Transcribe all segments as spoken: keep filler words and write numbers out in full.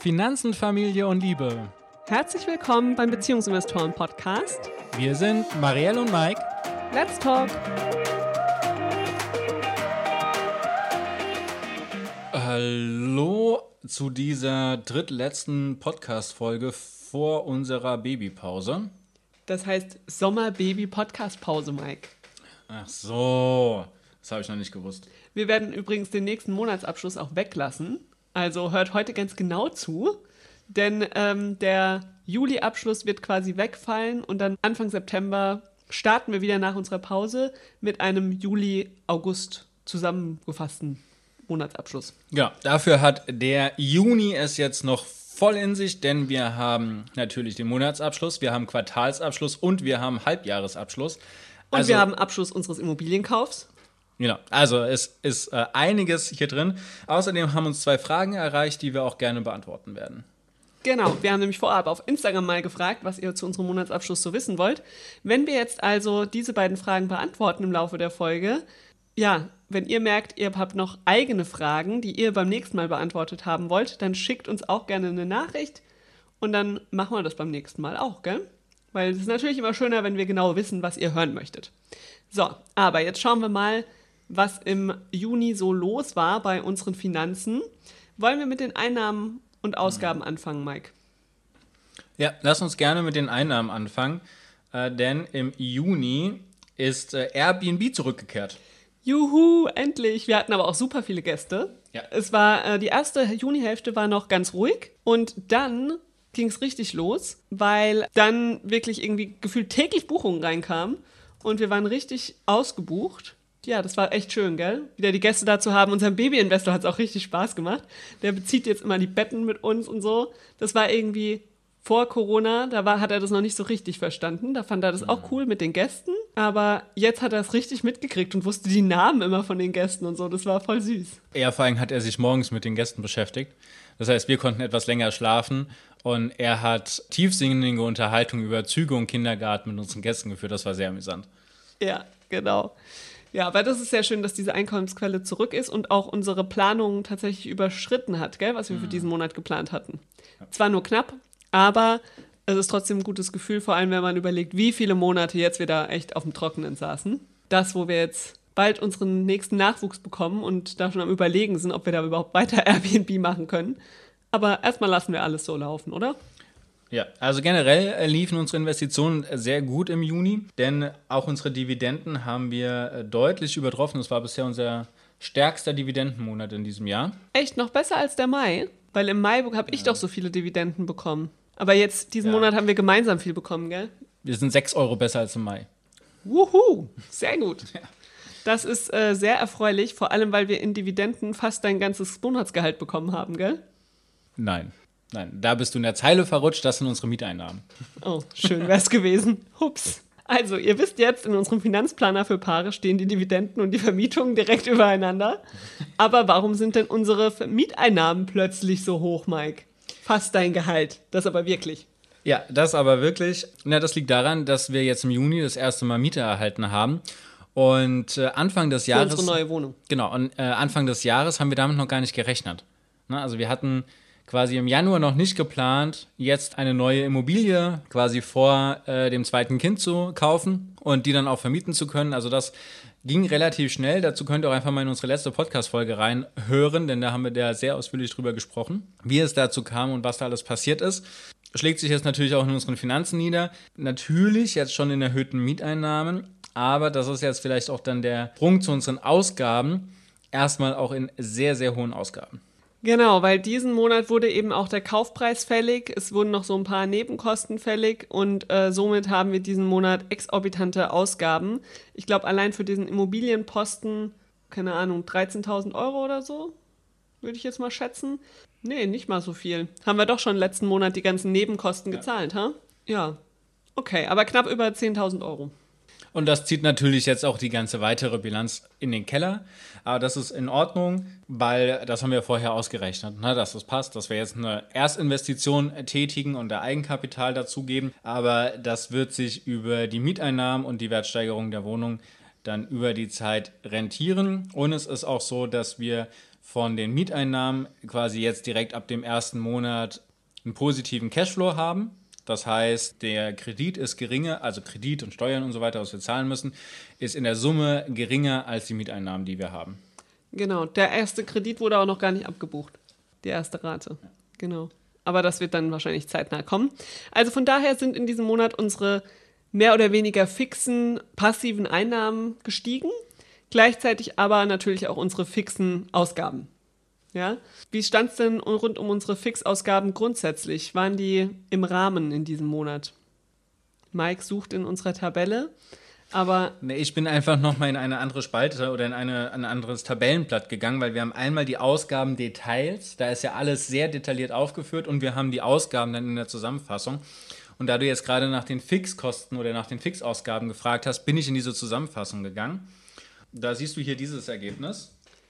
Finanzen, Familie und Liebe. Herzlich willkommen beim Beziehungsinvestoren-Podcast. Wir sind Marielle und Mike. Let's talk! Hallo zu dieser drittletzten Podcast-Folge vor unserer Babypause. Das heißt Sommer-Baby-Podcast-Pause, Mike. Ach so, das habe ich noch nicht gewusst. Wir werden übrigens den nächsten Monatsabschluss auch weglassen. Also hört heute ganz genau zu, denn ähm, der Juli-Abschluss wird quasi wegfallen und dann Anfang September starten wir wieder nach unserer Pause mit einem Juli-August zusammengefassten Monatsabschluss. Ja, dafür hat der Juni es jetzt noch voll in sich, denn wir haben natürlich den Monatsabschluss, wir haben Quartalsabschluss und wir haben Halbjahresabschluss. Und Also, wir haben Abschluss unseres Immobilienkaufs. Genau, also es ist äh, einiges hier drin. Außerdem haben uns zwei Fragen erreicht, die wir auch gerne beantworten werden. Genau, wir haben nämlich vorab auf Instagram mal gefragt, was ihr zu unserem Monatsabschluss so wissen wollt. Wenn wir jetzt also diese beiden Fragen beantworten im Laufe der Folge, ja, wenn ihr merkt, ihr habt noch eigene Fragen, die ihr beim nächsten Mal beantwortet haben wollt, dann schickt uns auch gerne eine Nachricht und dann machen wir das beim nächsten Mal auch, gell? Weil es ist natürlich immer schöner, wenn wir genau wissen, was ihr hören möchtet. So, aber jetzt schauen wir mal, was im Juni so los war bei unseren Finanzen. Wollen wir mit den Einnahmen und Ausgaben anfangen, Mike? Ja, lass uns gerne mit den Einnahmen anfangen, äh, denn im Juni ist äh, Airbnb zurückgekehrt. Juhu, endlich. Wir hatten aber auch super viele Gäste. Ja. Es war, äh, die erste Junihälfte war noch ganz ruhig und dann ging es richtig los, weil dann wirklich irgendwie gefühlt täglich Buchungen reinkamen und wir waren richtig ausgebucht. Ja, das war echt schön, gell? Wieder die Gäste da zu haben. Unserem Babyinvestor hat es auch richtig Spaß gemacht. Der bezieht jetzt immer die Betten mit uns und so. Das war irgendwie vor Corona, da war, hat er das noch nicht so richtig verstanden. Da fand er das auch cool mit den Gästen. Aber jetzt hat er es richtig mitgekriegt und wusste die Namen immer von den Gästen und so. Das war voll süß. Ja, vor allem hat er sich morgens mit den Gästen beschäftigt. Das heißt, wir konnten etwas länger schlafen und er hat tiefsinnige Unterhaltung über Züge und Kindergarten mit unseren Gästen geführt. Das war sehr amüsant. Ja, genau. Ja, aber das ist sehr schön, dass diese Einkommensquelle zurück ist und auch unsere Planungen tatsächlich überschritten hat, gell, was wir für diesen Monat geplant hatten. Zwar nur knapp, aber es ist trotzdem ein gutes Gefühl, vor allem wenn man überlegt, wie viele Monate jetzt wir da echt auf dem Trockenen saßen. Das, wo wir jetzt bald unseren nächsten Nachwuchs bekommen und da schon am Überlegen sind, ob wir da überhaupt weiter Airbnb machen können. Aber erstmal lassen wir alles so laufen, oder? Ja, also generell liefen unsere Investitionen sehr gut im Juni, denn auch unsere Dividenden haben wir deutlich übertroffen. Das war bisher unser stärkster Dividendenmonat in diesem Jahr. Echt, noch besser als der Mai? Weil im Mai habe ich ja. doch so viele Dividenden bekommen. Aber jetzt, diesen ja. Monat haben wir gemeinsam viel bekommen, gell? Wir sind sechs Euro besser als im Mai. Wuhu, sehr gut. Ja. Das ist äh, sehr erfreulich, vor allem, weil wir in Dividenden fast dein ganzes Monatsgehalt bekommen haben, gell? Nein. Nein, da bist du in der Zeile verrutscht, das sind unsere Mieteinnahmen. Oh, schön wär's gewesen. Hups. Also, ihr wisst jetzt, in unserem Finanzplaner für Paare stehen die Dividenden und die Vermietungen direkt übereinander. Aber warum sind denn unsere Mieteinnahmen plötzlich so hoch, Mike? Fast dein Gehalt. Das aber wirklich. Ja, das aber wirklich. Na, das liegt daran, dass wir jetzt im Juni das erste Mal Miete erhalten haben. Und äh, Anfang des Jahres... Für unsere neue Wohnung. Genau, und äh, Anfang des Jahres haben wir damit noch gar nicht gerechnet. Na, also wir hatten quasi im Januar noch nicht geplant, jetzt eine neue Immobilie quasi vor äh, dem zweiten Kind zu kaufen und die dann auch vermieten zu können. Also das ging relativ schnell. Dazu könnt ihr auch einfach mal in unsere letzte Podcast-Folge reinhören, denn da haben wir da sehr ausführlich drüber gesprochen, wie es dazu kam und was da alles passiert ist. Schlägt sich jetzt natürlich auch in unseren Finanzen nieder. Natürlich jetzt schon in erhöhten Mieteinnahmen, aber das ist jetzt vielleicht auch dann der Sprung zu unseren Ausgaben, erstmal auch in sehr, sehr hohen Ausgaben. Genau, weil diesen Monat wurde eben auch der Kaufpreis fällig, es wurden noch so ein paar Nebenkosten fällig und äh, somit haben wir diesen Monat exorbitante Ausgaben. Ich glaube, allein für diesen Immobilienposten, keine Ahnung, dreizehntausend Euro oder so, würde ich jetzt mal schätzen. Nee, nicht mal so viel. Haben wir doch schon letzten Monat die ganzen Nebenkosten ja. gezahlt, ha? Ja, okay, aber knapp über zehntausend Euro. Und das zieht natürlich jetzt auch die ganze weitere Bilanz in den Keller. Aber das ist in Ordnung, weil das haben wir vorher ausgerechnet, ne, dass das passt, dass wir jetzt eine Erstinvestition tätigen und da Eigenkapital dazugeben. Aber das wird sich über die Mieteinnahmen und die Wertsteigerung der Wohnung dann über die Zeit rentieren. Und es ist auch so, dass wir von den Mieteinnahmen quasi jetzt direkt ab dem ersten Monat einen positiven Cashflow haben. Das heißt, der Kredit ist geringer, also Kredit und Steuern und so weiter, was wir zahlen müssen, ist in der Summe geringer als die Mieteinnahmen, die wir haben. Genau, der erste Kredit wurde auch noch gar nicht abgebucht. Die erste Rate, genau. Aber das wird dann wahrscheinlich zeitnah kommen. Also von daher sind in diesem Monat unsere mehr oder weniger fixen, passiven Einnahmen gestiegen. Gleichzeitig aber natürlich auch unsere fixen Ausgaben. Ja? Wie stand es denn rund um unsere Fixausgaben grundsätzlich? Waren die im Rahmen in diesem Monat? Mike sucht in unserer Tabelle, aber... Nee, ich bin einfach nochmal in eine andere Spalte oder in eine, ein anderes Tabellenblatt gegangen, weil wir haben einmal die Ausgabendetails, da ist ja alles sehr detailliert aufgeführt und wir haben die Ausgaben dann in der Zusammenfassung. Und da du jetzt gerade nach den Fixkosten oder nach den Fixausgaben gefragt hast, bin ich in diese Zusammenfassung gegangen. Da siehst du hier dieses Ergebnis.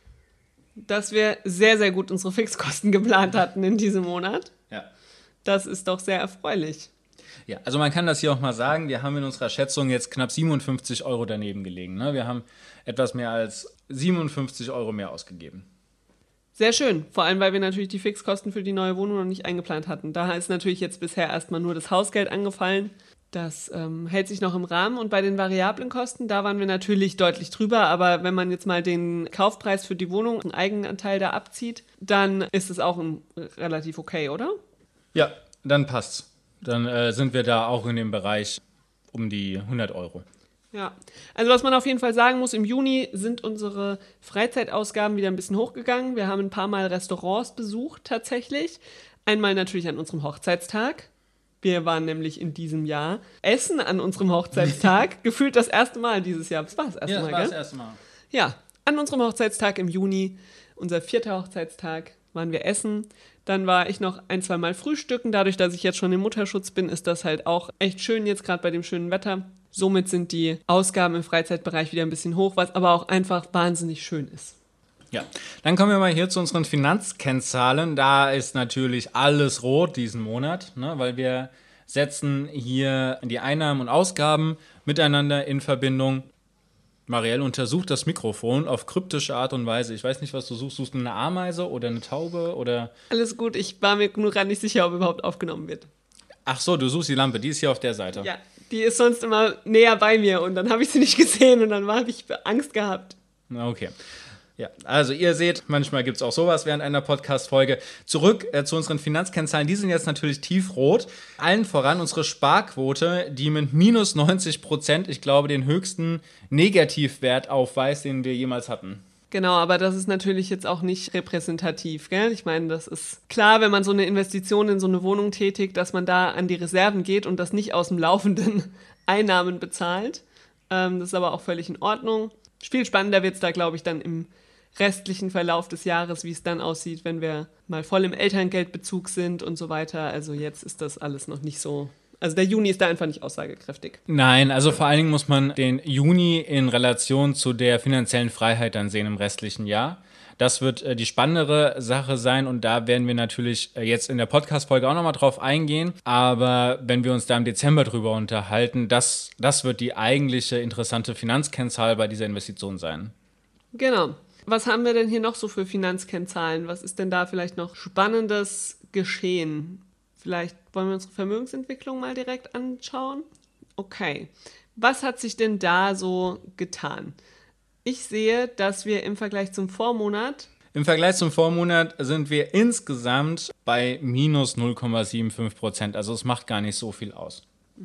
Dass wir sehr, sehr gut unsere Fixkosten geplant hatten in diesem Monat. Ja. Das ist doch sehr erfreulich. Ja, also man kann das hier auch mal sagen, wir haben in unserer Schätzung jetzt knapp siebenundfünfzig Euro daneben gelegen. Ne? Wir haben etwas mehr als siebenundfünfzig Euro mehr ausgegeben. Sehr schön, vor allem, weil wir natürlich die Fixkosten für die neue Wohnung noch nicht eingeplant hatten. Da ist natürlich jetzt bisher erstmal nur das Hausgeld angefallen. Das ähm, hält sich noch im Rahmen. Und bei den variablen Kosten, da waren wir natürlich deutlich drüber. Aber wenn man jetzt mal den Kaufpreis für die Wohnung, einen Eigenanteil da abzieht, dann ist es auch ein, relativ okay, oder? Ja, dann passt's. Dann äh, sind wir da auch in dem Bereich um die hundert Euro. Ja, also was man auf jeden Fall sagen muss, im Juni sind unsere Freizeitausgaben wieder ein bisschen hochgegangen. Wir haben ein paar Mal Restaurants besucht tatsächlich. Einmal natürlich an unserem Hochzeitstag. Wir waren nämlich in diesem Jahr essen an unserem Hochzeitstag. Gefühlt das erste Mal dieses Jahr. Das war das erste ja, Mal, das war gell? das erste Mal. Ja, an unserem Hochzeitstag im Juni, unser vierter Hochzeitstag, waren wir essen. Dann war ich noch ein, zwei Mal frühstücken. Dadurch, dass ich jetzt schon im Mutterschutz bin, ist das halt auch echt schön jetzt gerade bei dem schönen Wetter. Somit sind die Ausgaben im Freizeitbereich wieder ein bisschen hoch, was aber auch einfach wahnsinnig schön ist. Ja, dann kommen wir mal hier zu unseren Finanzkennzahlen. Da ist natürlich alles rot diesen Monat, ne, weil wir setzen hier die Einnahmen und Ausgaben miteinander in Verbindung. Marielle untersucht das Mikrofon auf kryptische Art und Weise. Ich weiß nicht, was du suchst. Suchst du eine Ameise oder eine Taube oder... Alles gut, ich war mir nur gerade nicht sicher, ob überhaupt aufgenommen wird. Ach so, du suchst die Lampe, die ist hier auf der Seite. Ja, die ist sonst immer näher bei mir und dann habe ich sie nicht gesehen und dann habe ich Angst gehabt. Okay. Ja, also ihr seht, manchmal gibt es auch sowas während einer Podcast-Folge. Zurück äh, zu unseren Finanzkennzahlen, die sind jetzt natürlich tiefrot. Allen voran unsere Sparquote, die mit minus neunzig Prozent, ich glaube, den höchsten Negativwert aufweist, den wir jemals hatten. Genau, aber das ist natürlich jetzt auch nicht repräsentativ, gell? Ich meine, das ist klar, wenn man so eine Investition in so eine Wohnung tätigt, dass man da an die Reserven geht und das nicht aus dem laufenden Einnahmen bezahlt. Ähm, das ist aber auch völlig in Ordnung. Viel spannender wird es da, glaube ich, dann im restlichen Verlauf des Jahres, wie es dann aussieht, wenn wir mal voll im Elterngeldbezug sind und so weiter. Also jetzt ist das alles noch nicht so... Also der Juni ist da einfach nicht aussagekräftig. Nein, also vor allen Dingen muss man den Juni in Relation zu der finanziellen Freiheit dann sehen im restlichen Jahr. Das wird äh, die spannendere Sache sein und da werden wir natürlich äh, jetzt in der Podcast-Folge auch nochmal drauf eingehen. Aber wenn wir uns da im Dezember drüber unterhalten, das, das wird die eigentliche interessante Finanzkennzahl bei dieser Investition sein. Genau. Was haben wir denn hier noch so für Finanzkennzahlen? Was ist denn da vielleicht noch Spannendes geschehen? Vielleicht wollen wir unsere Vermögensentwicklung mal direkt anschauen. Okay. Was hat sich denn da so getan? Ich sehe, dass wir im Vergleich zum Vormonat... Im Vergleich zum Vormonat sind wir insgesamt bei minus null Komma fünfundsiebzig Prozent. Also es macht gar nicht so viel aus.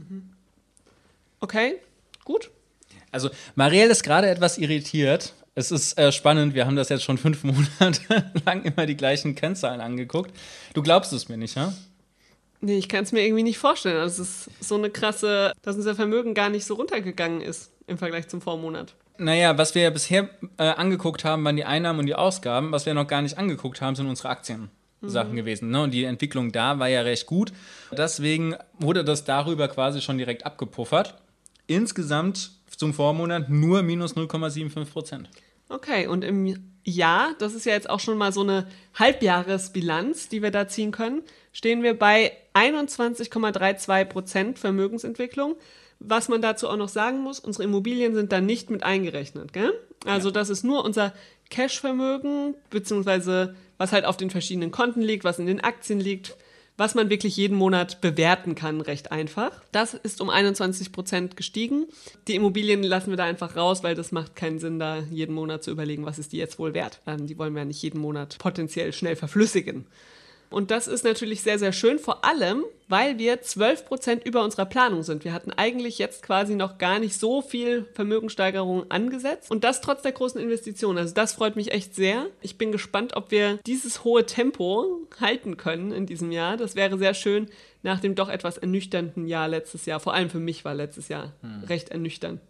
Okay, gut. Also Marielle ist gerade etwas irritiert. Es ist äh, spannend, wir haben das jetzt schon fünf Monate lang immer die gleichen Kennzahlen angeguckt. Du glaubst es mir nicht, ja? Nee, ich kann es mir irgendwie nicht vorstellen. Das ist so eine krasse, dass unser Vermögen gar nicht so runtergegangen ist im Vergleich zum Vormonat. Naja, was wir ja bisher äh, angeguckt haben, waren die Einnahmen und die Ausgaben. Was wir noch gar nicht angeguckt haben, sind unsere Aktiensachen mhm. gewesen. Ne? Und die Entwicklung da war ja recht gut. Deswegen wurde das darüber quasi schon direkt abgepuffert. Insgesamt zum Vormonat nur minus null Komma fünfundsiebzig Prozent. Okay, und im Jahr, das ist ja jetzt auch schon mal so eine Halbjahresbilanz, die wir da ziehen können, stehen wir bei einundzwanzig Komma zweiunddreißig Prozent Vermögensentwicklung. Was man dazu auch noch sagen muss, unsere Immobilien sind da nicht mit eingerechnet, gell? Also ja. Das ist nur unser Cashvermögen, beziehungsweise was halt auf den verschiedenen Konten liegt, was in den Aktien liegt, was man wirklich jeden Monat bewerten kann, recht einfach. Das ist um einundzwanzig Prozent gestiegen. Die Immobilien lassen wir da einfach raus, weil das macht keinen Sinn, da jeden Monat zu überlegen, was ist die jetzt wohl wert. Ähm, die wollen wir ja nicht jeden Monat potenziell schnell verflüssigen. Und das ist natürlich sehr, sehr schön, vor allem, weil wir zwölf Prozent über unserer Planung sind. Wir hatten eigentlich jetzt quasi noch gar nicht so viel Vermögenssteigerung angesetzt und das trotz der großen Investitionen. Also das freut mich echt sehr. Ich bin gespannt, ob wir dieses hohe Tempo halten können in diesem Jahr. Das wäre sehr schön nach dem doch etwas ernüchternden Jahr letztes Jahr. Vor allem für mich war letztes Jahr hm. recht ernüchternd.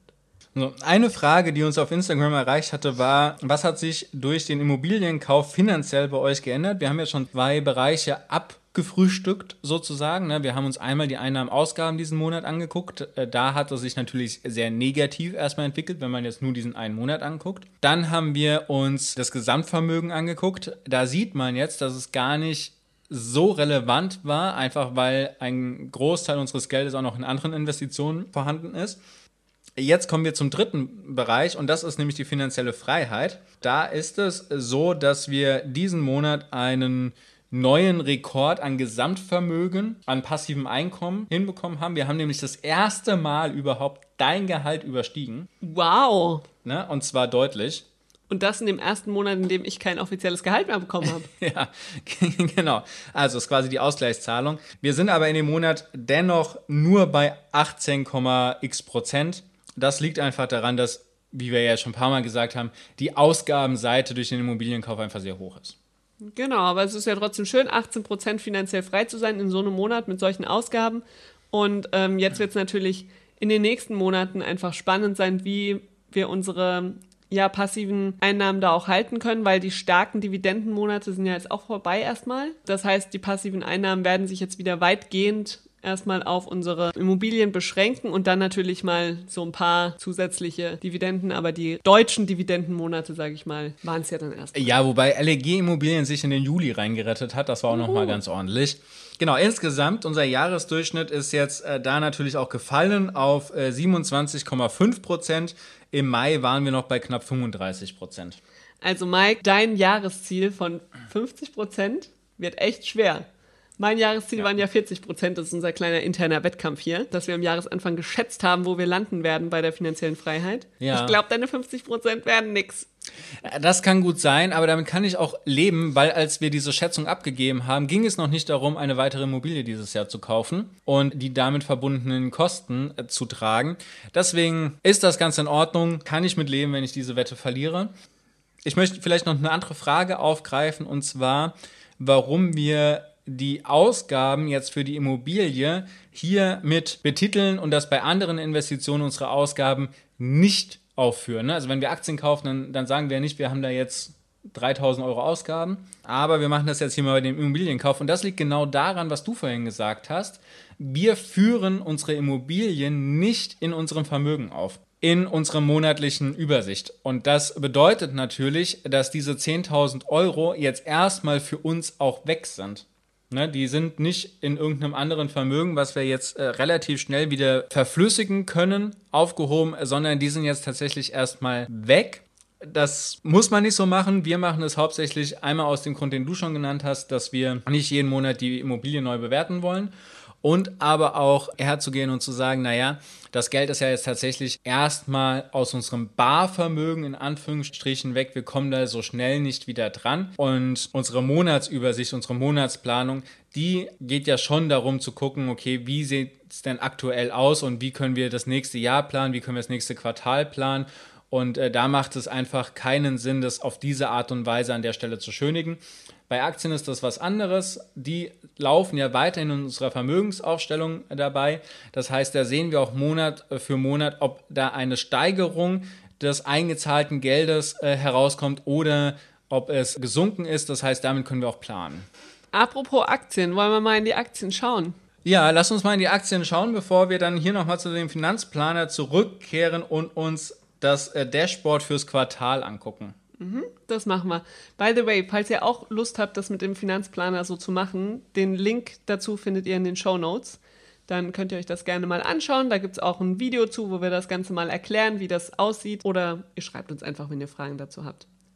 Eine Frage, die uns auf Instagram erreicht hatte, war, was hat sich durch den Immobilienkauf finanziell bei euch geändert? Wir haben ja schon zwei Bereiche abgefrühstückt sozusagen. Wir haben uns einmal die Einnahmen-Ausgaben diesen Monat angeguckt. Da hat es sich natürlich sehr negativ erstmal entwickelt, wenn man jetzt nur diesen einen Monat anguckt. Dann haben wir uns das Gesamtvermögen angeguckt. Da sieht man jetzt, dass es gar nicht so relevant war, einfach weil ein Großteil unseres Geldes auch noch in anderen Investitionen vorhanden ist. Jetzt kommen wir zum dritten Bereich und das ist nämlich die finanzielle Freiheit. Da ist es so, dass wir diesen Monat einen neuen Rekord an Gesamtvermögen, an passivem Einkommen hinbekommen haben. Wir haben nämlich das erste Mal überhaupt dein Gehalt überstiegen. Wow! Ne? Und zwar deutlich. Und das in dem ersten Monat, in dem ich kein offizielles Gehalt mehr bekommen habe. Ja, genau. Also ist quasi die Ausgleichszahlung. Wir sind aber in dem Monat dennoch nur bei achtzehn Komma x Prozent. Das liegt einfach daran, dass, wie wir ja schon ein paar Mal gesagt haben, die Ausgabenseite durch den Immobilienkauf einfach sehr hoch ist. Genau, aber es ist ja trotzdem schön, achtzehn Prozent finanziell frei zu sein in so einem Monat mit solchen Ausgaben. Und ähm, jetzt wird es natürlich in den nächsten Monaten einfach spannend sein, wie wir unsere ja, passiven Einnahmen da auch halten können, weil die starken Dividendenmonate sind ja jetzt auch vorbei erstmal. Das heißt, die passiven Einnahmen werden sich jetzt wieder weitgehend erstmal auf unsere Immobilien beschränken und dann natürlich mal so ein paar zusätzliche Dividenden, aber die deutschen Dividendenmonate, sage ich mal, waren es ja dann erst. Ja, wobei L E G Immobilien sich in den Juli reingerettet hat, das war auch uh. nochmal ganz ordentlich. Genau, insgesamt, unser Jahresdurchschnitt ist jetzt äh, da natürlich auch gefallen auf äh, siebenundzwanzig Komma fünf Prozent. Im Mai waren wir noch bei knapp fünfunddreißig Prozent. Also Mike, dein Jahresziel von fünfzig Prozent wird echt schwer. Mein Jahresziel ja. waren ja vierzig Prozent, das ist unser kleiner interner Wettkampf hier, dass wir am Jahresanfang geschätzt haben, wo wir landen werden bei der finanziellen Freiheit. Ja. Ich glaube, deine fünfzig Prozent werden nix. Das kann gut sein, aber damit kann ich auch leben, weil als wir diese Schätzung abgegeben haben, ging es noch nicht darum, eine weitere Immobilie dieses Jahr zu kaufen und die damit verbundenen Kosten äh, zu tragen. Deswegen ist das ganz in Ordnung, kann ich mit leben, wenn ich diese Wette verliere. Ich möchte vielleicht noch eine andere Frage aufgreifen, und zwar, warum wir die Ausgaben jetzt für die Immobilie hier mit betiteln und das bei anderen Investitionen unsere Ausgaben nicht aufführen. Also wenn wir Aktien kaufen, dann, dann sagen wir ja nicht, wir haben da jetzt dreitausend Euro Ausgaben, aber wir machen das jetzt hier mal bei dem Immobilienkauf und das liegt genau daran, was du vorhin gesagt hast. Wir führen unsere Immobilien nicht in unserem Vermögen auf, in unserer monatlichen Übersicht. Und das bedeutet natürlich, dass diese zehntausend Euro jetzt erstmal für uns auch weg sind. Ne, die sind nicht in irgendeinem anderen Vermögen, was wir jetzt äh, relativ schnell wieder verflüssigen können, aufgehoben, sondern die sind jetzt tatsächlich erstmal weg. Das muss man nicht so machen. Wir machen es hauptsächlich einmal aus dem Grund, den du schon genannt hast, dass wir nicht jeden Monat die Immobilie neu bewerten wollen. Und aber auch herzugehen und zu sagen, naja, das Geld ist ja jetzt tatsächlich erstmal aus unserem Barvermögen in Anführungsstrichen weg. Wir kommen da so schnell nicht wieder dran. Und unsere Monatsübersicht, unsere Monatsplanung, die geht ja schon darum zu gucken, okay, wie sieht es denn aktuell aus und wie können wir das nächste Jahr planen, wie können wir das nächste Quartal planen. Und äh, da macht es einfach keinen Sinn, das auf diese Art und Weise an der Stelle zu schönigen. Bei Aktien ist das was anderes. Die laufen ja weiterhin in unserer Vermögensaufstellung dabei. Das heißt, da sehen wir auch Monat für Monat, ob da eine Steigerung des eingezahlten Geldes äh, herauskommt oder ob es gesunken ist. Das heißt, damit können wir auch planen. Apropos Aktien, wollen wir mal in die Aktien schauen? Ja, lass uns mal in die Aktien schauen, bevor wir dann hier nochmal zu dem Finanzplaner zurückkehren und uns das äh, Dashboard fürs Quartal angucken. Mhm, das machen wir. By the way, falls ihr auch Lust habt, das mit dem Finanzplaner so zu machen, den Link dazu findet ihr in den Shownotes. Dann könnt ihr euch das gerne mal anschauen. Da gibt es auch ein Video zu, wo wir das Ganze mal erklären, wie das aussieht. Oder ihr schreibt uns einfach, wenn ihr Fragen dazu habt.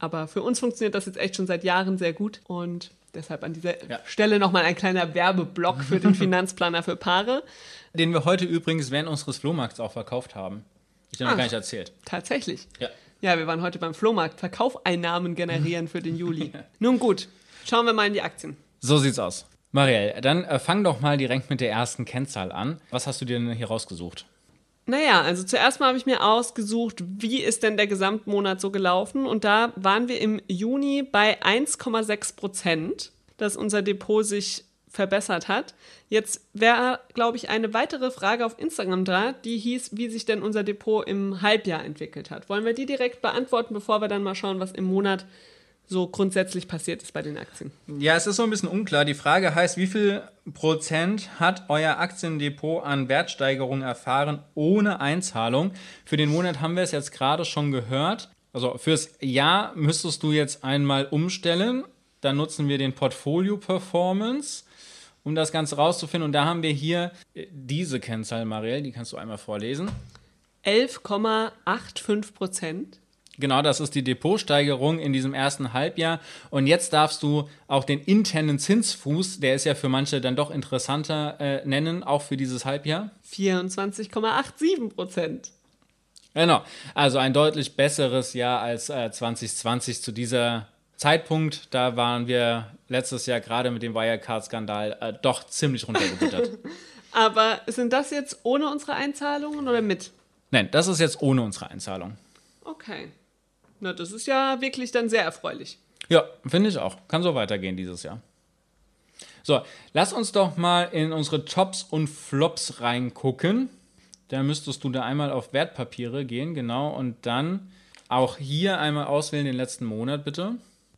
Aber für uns funktioniert das jetzt echt schon seit Jahren sehr gut und deshalb an dieser Ja. Stelle nochmal ein kleiner Werbeblock für den Finanzplaner für Paare. Den wir heute übrigens während unseres Flohmarkts auch verkauft haben. Ich habe noch Ach. gar nicht erzählt. Tatsächlich. Ja. Ja, wir waren heute beim Flohmarkt. Verkaufeinnahmen generieren für den Juli. Nun gut, schauen wir mal in die Aktien. So sieht's aus. Marielle, dann äh, fang doch mal direkt mit der ersten Kennzahl an. Was hast du dir denn hier rausgesucht? Naja, also zuerst mal habe ich mir ausgesucht, wie ist denn der Gesamtmonat so gelaufen? Und da waren wir im Juni bei eins Komma sechs Prozent, dass unser Depot sich verbessert hat. Jetzt wäre, glaube ich, eine weitere Frage auf Instagram da, die hieß, wie sich denn unser Depot im Halbjahr entwickelt hat. Wollen wir die direkt beantworten, bevor wir dann mal schauen, was im Monat so grundsätzlich passiert ist bei den Aktien? Ja, es ist so ein bisschen unklar. Die Frage heißt, wie viel Prozent hat euer Aktiendepot an Wertsteigerung erfahren ohne Einzahlung? Für den Monat haben wir es jetzt gerade schon gehört. Also fürs Jahr müsstest du jetzt einmal umstellen. Dann nutzen wir den Portfolio Performance, um das Ganze rauszufinden. Und da haben wir hier diese Kennzahl, Marielle, die kannst du einmal vorlesen. elf Komma fünfundachtzig Prozent. Genau, das ist die Depotsteigerung in diesem ersten Halbjahr. Und jetzt darfst du auch den internen Zinsfuß, der ist ja für manche dann doch interessanter, äh, nennen, auch für dieses Halbjahr. vierundzwanzig Komma siebenundachtzig Prozent. Genau, also ein deutlich besseres Jahr als äh, zwanzig zwanzig zu dieser Zeitpunkt. Da waren wir letztes Jahr gerade mit dem Wirecard-Skandal äh, doch ziemlich runtergebuttert. Aber sind das jetzt ohne unsere Einzahlungen oder mit? Nein, das ist jetzt ohne unsere Einzahlung. Okay. Na, das ist ja wirklich dann sehr erfreulich. Ja, finde ich auch. Kann so weitergehen dieses Jahr. So, lass uns doch mal in unsere Tops und Flops reingucken. Da müsstest du da einmal auf Wertpapiere gehen, genau, und dann auch hier einmal auswählen den letzten Monat, bitte.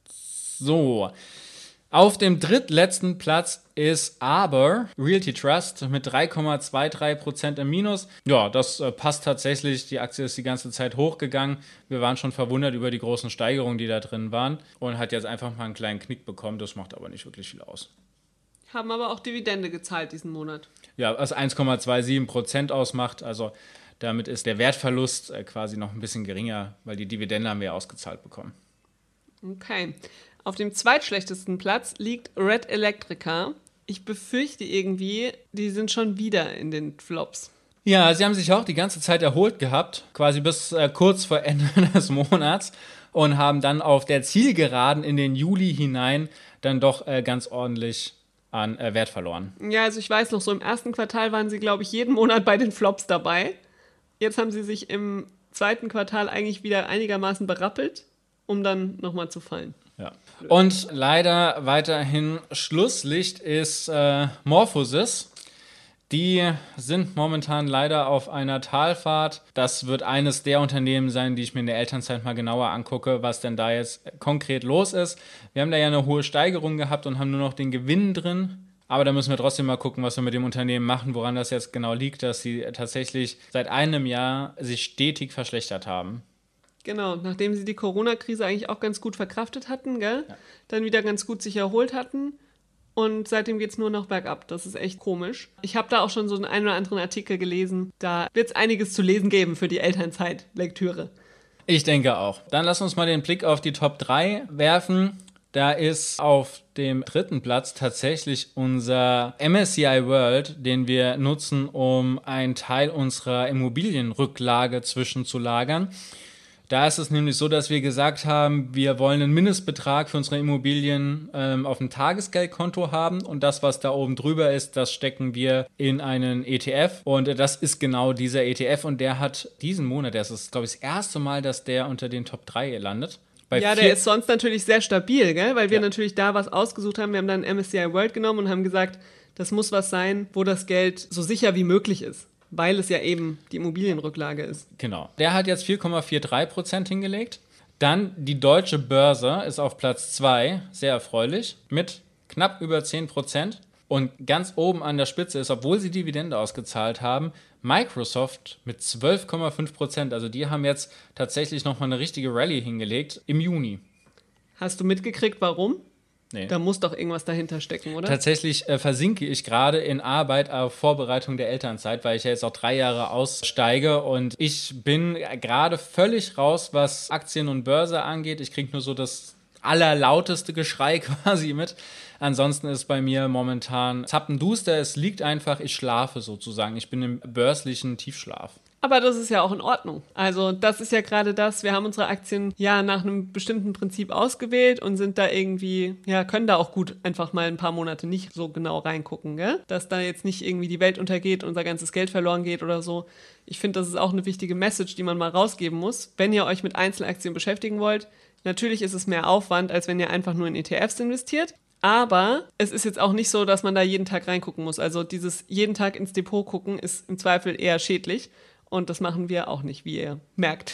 So, auf dem drittletzten Platz ist Aber Realty Trust mit drei Komma dreiundzwanzig Prozent im Minus. Ja, das äh, passt tatsächlich. Die Aktie ist die ganze Zeit hochgegangen. Wir waren schon verwundert über die großen Steigerungen, die da drin waren und hat jetzt einfach mal einen kleinen Knick bekommen. Das macht aber nicht wirklich viel aus. Haben aber auch Dividende gezahlt diesen Monat. Ja, was eins Komma siebenundzwanzig Prozent ausmacht. Also damit ist der Wertverlust äh, quasi noch ein bisschen geringer, weil die Dividende haben wir ausgezahlt bekommen. Okay. Auf dem zweitschlechtesten Platz liegt Red Electrica. Ich befürchte irgendwie, die sind schon wieder in den Flops. Ja, sie haben sich auch die ganze Zeit erholt gehabt, quasi bis äh, kurz vor Ende des Monats und haben dann auf der Zielgeraden in den Juli hinein dann doch äh, ganz ordentlich an äh, Wert verloren. Ja, also ich weiß noch, so im ersten Quartal waren sie, glaube ich, jeden Monat bei den Flops dabei. Jetzt haben sie sich im zweiten Quartal eigentlich wieder einigermaßen berappelt, um dann nochmal zu fallen. Ja. Und leider weiterhin Schlusslicht ist äh, Morphosis. Die sind momentan leider auf einer Talfahrt. Das wird eines der Unternehmen sein, die ich mir in der Elternzeit mal genauer angucke, was denn da jetzt konkret los ist. Wir haben da ja eine hohe Steigerung gehabt und haben nur noch den Gewinn drin. Aber da müssen wir trotzdem mal gucken, was wir mit dem Unternehmen machen, woran das jetzt genau liegt, dass sie tatsächlich seit einem Jahr sich stetig verschlechtert haben. Genau, nachdem sie die Corona-Krise eigentlich auch ganz gut verkraftet hatten, gell? Ja. Dann wieder ganz gut sich erholt hatten und seitdem geht es nur noch bergab. Das ist echt komisch. Ich habe da auch schon so einen, einen oder anderen Artikel gelesen. Da wird es einiges zu lesen geben für die Elternzeit-Lektüre. Ich denke auch. Dann lass uns mal den Blick auf die Top drei werfen. Da ist auf dem dritten Platz tatsächlich unser M S C I World, den wir nutzen, um einen Teil unserer Immobilienrücklage zwischenzulagern. Da ist es nämlich so, dass wir gesagt haben, wir wollen einen Mindestbetrag für unsere Immobilien ähm, auf dem Tagesgeldkonto haben und das, was da oben drüber ist, das stecken wir in einen E T F und äh, das ist genau dieser E T F und der hat diesen Monat, das ist glaube ich das erste Mal, dass der unter den Top drei landet. Bei ja, der ist sonst natürlich sehr stabil, gell? Weil wir ja. natürlich da was ausgesucht haben. Wir haben dann M S C I World genommen und haben gesagt, das muss was sein, wo das Geld so sicher wie möglich ist. Weil es ja eben die Immobilienrücklage ist. Genau. Der hat jetzt vier Komma dreiundvierzig Prozent hingelegt. Dann die Deutsche Börse ist auf Platz zwei, sehr erfreulich, mit knapp über zehn Prozent. Und ganz oben an der Spitze ist, obwohl sie Dividende ausgezahlt haben, Microsoft mit zwölf Komma fünf Prozent. Also die haben jetzt tatsächlich nochmal eine richtige Rallye hingelegt im Juni. Hast du mitgekriegt, warum? Nee. Da muss doch irgendwas dahinter stecken, oder? Tatsächlich äh, versinke ich gerade in Arbeit auf Vorbereitung der Elternzeit, weil ich ja jetzt auch drei Jahre aussteige und ich bin gerade völlig raus, was Aktien und Börse angeht. Ich kriege nur so das allerlauteste Geschrei quasi mit. Ansonsten ist bei mir momentan zappenduster. Es liegt einfach, ich schlafe sozusagen. Ich bin im börslichen Tiefschlaf. Aber das ist ja auch in Ordnung. Also das ist ja gerade das, wir haben unsere Aktien ja nach einem bestimmten Prinzip ausgewählt und sind da irgendwie, ja, können da auch gut einfach mal ein paar Monate nicht so genau reingucken, gell? Dass da jetzt nicht irgendwie die Welt untergeht, unser ganzes Geld verloren geht oder so. Ich finde, das ist auch eine wichtige Message, die man mal rausgeben muss. Wenn ihr euch mit Einzelaktien beschäftigen wollt, natürlich ist es mehr Aufwand, als wenn ihr einfach nur in E T Fs investiert. Aber es ist jetzt auch nicht so, dass man da jeden Tag reingucken muss. Also dieses jeden Tag ins Depot gucken ist im Zweifel eher schädlich. Und das machen wir auch nicht, wie ihr merkt.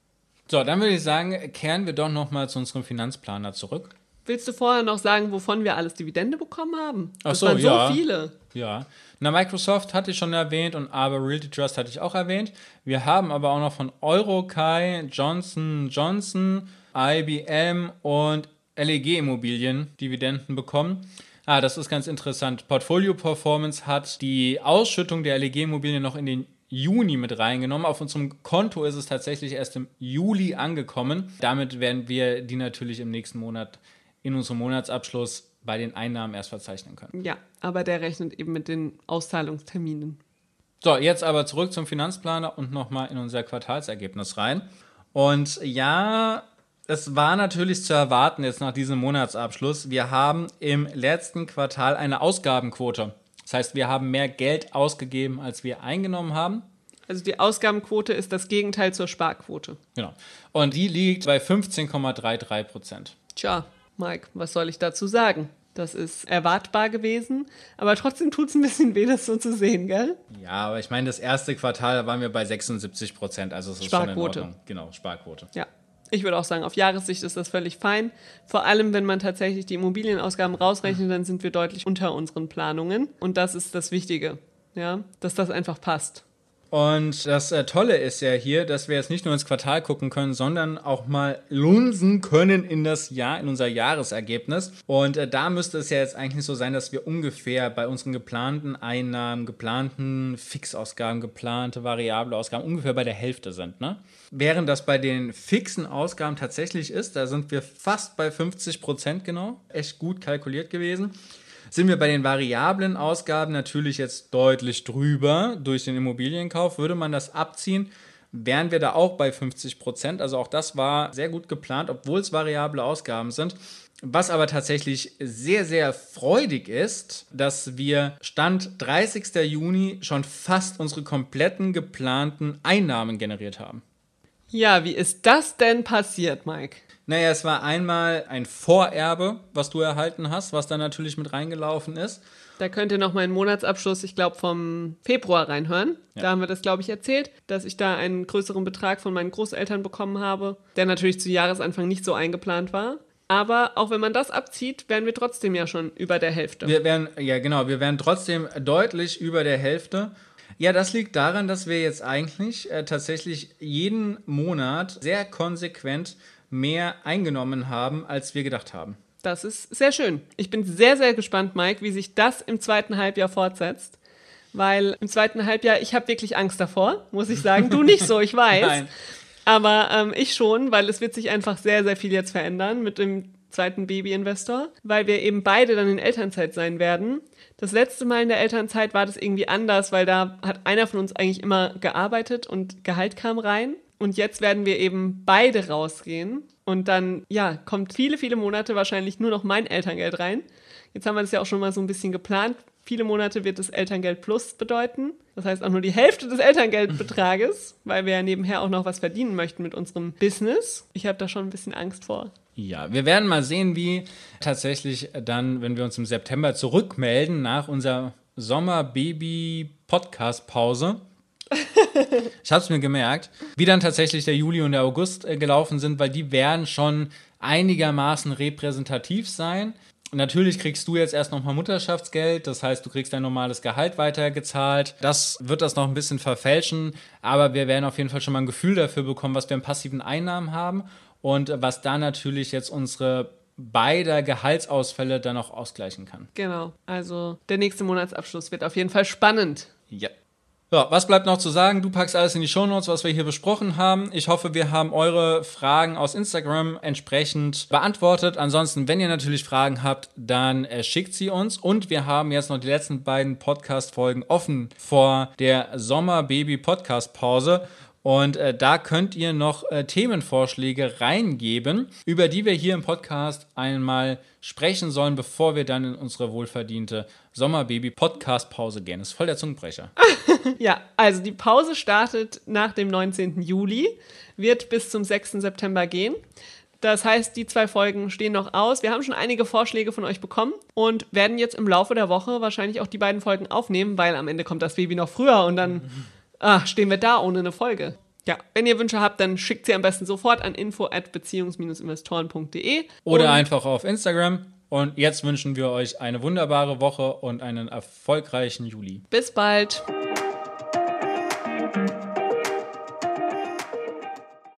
So, dann würde ich sagen, kehren wir doch nochmal zu unserem Finanzplaner zurück. Willst du vorher noch sagen, wovon wir alles Dividende bekommen haben? Ach Das so, waren so ja. viele. Ja. Na, Microsoft hatte ich schon erwähnt und aber Realty Trust hatte ich auch erwähnt. Wir haben aber auch noch von Eurokai, Johnson Johnson, I B M und L E G Immobilien Dividenden bekommen. Ah, das ist ganz interessant. Portfolio Performance hat die Ausschüttung der L E G Immobilien noch in den Juni mit reingenommen. Auf unserem Konto ist es tatsächlich erst im Juli angekommen. Damit werden wir die natürlich im nächsten Monat in unserem Monatsabschluss bei den Einnahmen erst verzeichnen können. Ja, aber der rechnet eben mit den Auszahlungsterminen. So, jetzt aber zurück zum Finanzplaner und nochmal in unser Quartalsergebnis rein. Und ja, es war natürlich zu erwarten jetzt nach diesem Monatsabschluss. Wir haben im letzten Quartal eine Ausgabenquote. Das heißt, wir haben mehr Geld ausgegeben, als wir eingenommen haben. Also die Ausgabenquote ist das Gegenteil zur Sparquote. Genau. Und die liegt bei fünfzehn Komma dreiunddreißig Prozent. Tja, Mike, was soll ich dazu sagen? Das ist erwartbar gewesen, aber trotzdem tut es ein bisschen weh, das so zu sehen, gell? Ja, aber ich meine, das erste Quartal da waren wir bei sechsundsiebzig Prozent, also es ist schon in Sparquote. Ordnung. Genau, Sparquote. Ja, ich würde auch sagen, auf Jahressicht ist das völlig fein. Vor allem, wenn man tatsächlich die Immobilienausgaben rausrechnet, dann sind wir deutlich unter unseren Planungen. Und das ist das Wichtige, ja, dass das einfach passt. Und das äh, Tolle ist ja hier, dass wir jetzt nicht nur ins Quartal gucken können, sondern auch mal lunsen können in das Jahr, in unser Jahresergebnis. Und äh, da müsste es ja jetzt eigentlich so sein, dass wir ungefähr bei unseren geplanten Einnahmen, geplanten Fixausgaben, geplante variable Ausgaben ungefähr bei der Hälfte sind, ne? Während das bei den fixen Ausgaben tatsächlich ist, da sind wir fast bei fünfzig Prozent genau, echt gut kalkuliert gewesen. Sind wir bei den variablen Ausgaben natürlich jetzt deutlich drüber durch den Immobilienkauf. Würde man das abziehen, wären wir da auch bei fünfzig Prozent. Also auch das war sehr gut geplant, obwohl es variable Ausgaben sind. Was aber tatsächlich sehr, sehr freudig ist, dass wir Stand dreißigster Juni schon fast unsere kompletten geplanten Einnahmen generiert haben. Ja, wie ist das denn passiert, Mike? Naja, es war einmal ein Vorerbe, was du erhalten hast, was da natürlich mit reingelaufen ist. Da könnt ihr noch mal einen Monatsabschluss, ich glaube, vom Februar reinhören. Ja. Da haben wir das, glaube ich, erzählt, dass ich da einen größeren Betrag von meinen Großeltern bekommen habe, der natürlich zu Jahresanfang nicht so eingeplant war. Aber auch wenn man das abzieht, wären wir trotzdem ja schon über der Hälfte. Wir wären, ja genau, wir wären trotzdem deutlich über der Hälfte. Ja, das liegt daran, dass wir jetzt eigentlich äh, tatsächlich jeden Monat sehr konsequent mehr eingenommen haben, als wir gedacht haben. Das ist sehr schön. Ich bin sehr, sehr gespannt, Mike, wie sich das im zweiten Halbjahr fortsetzt. Weil im zweiten Halbjahr, ich habe wirklich Angst davor, muss ich sagen. Du nicht so, ich weiß. Nein. Aber ähm, ich schon, weil es wird sich einfach sehr, sehr viel jetzt verändern mit dem zweiten Baby-Investor, weil wir eben beide dann in Elternzeit sein werden. Das letzte Mal in der Elternzeit war das irgendwie anders, weil da hat einer von uns eigentlich immer gearbeitet und Gehalt kam rein. Und jetzt werden wir eben beide rausgehen und dann, ja, kommt viele, viele Monate wahrscheinlich nur noch mein Elterngeld rein. Jetzt haben wir das ja auch schon mal so ein bisschen geplant. Viele Monate wird das Elterngeld Plus bedeuten. Das heißt auch nur die Hälfte des Elterngeldbetrages, weil wir ja nebenher auch noch was verdienen möchten mit unserem Business. Ich habe da schon ein bisschen Angst vor. Ja, wir werden mal sehen, wie tatsächlich dann, wenn wir uns im September zurückmelden, nach unserer Sommer-Baby-Podcast-Pause, ich habe es mir gemerkt, wie dann tatsächlich der Juli und der August äh, gelaufen sind, weil die werden schon einigermaßen repräsentativ sein. Natürlich kriegst du jetzt erst nochmal Mutterschaftsgeld, das heißt, du kriegst dein normales Gehalt weitergezahlt. Das wird das noch ein bisschen verfälschen, aber wir werden auf jeden Fall schon mal ein Gefühl dafür bekommen, was wir an passiven Einnahmen haben und was da natürlich jetzt unsere beider Gehaltsausfälle dann auch ausgleichen kann. Genau, also der nächste Monatsabschluss wird auf jeden Fall spannend. Ja. So, was bleibt noch zu sagen? Du packst alles in die Shownotes, was wir hier besprochen haben. Ich hoffe, wir haben eure Fragen aus Instagram entsprechend beantwortet. Ansonsten, wenn ihr natürlich Fragen habt, dann äh, schickt sie uns. Und wir haben jetzt noch die letzten beiden Podcast-Folgen offen vor der Sommer-Baby-Podcast-Pause. Und äh, da könnt ihr noch äh, Themenvorschläge reingeben, über die wir hier im Podcast einmal sprechen sollen, bevor wir dann in unsere wohlverdiente Sommerbaby-Podcast-Pause gehen. Das ist voll der Zungenbrecher. Ja, also die Pause startet nach dem neunzehnten Juli, wird bis zum sechsten September gehen. Das heißt, die zwei Folgen stehen noch aus. Wir haben schon einige Vorschläge von euch bekommen und werden jetzt im Laufe der Woche wahrscheinlich auch die beiden Folgen aufnehmen, weil am Ende kommt das Baby noch früher und dann ah, stehen wir da ohne eine Folge. Ja, wenn ihr Wünsche habt, dann schickt sie am besten sofort an info at beziehungs investoren punkt de. Oder einfach auf Instagram. Und jetzt wünschen wir euch eine wunderbare Woche und einen erfolgreichen Juli. Bis bald.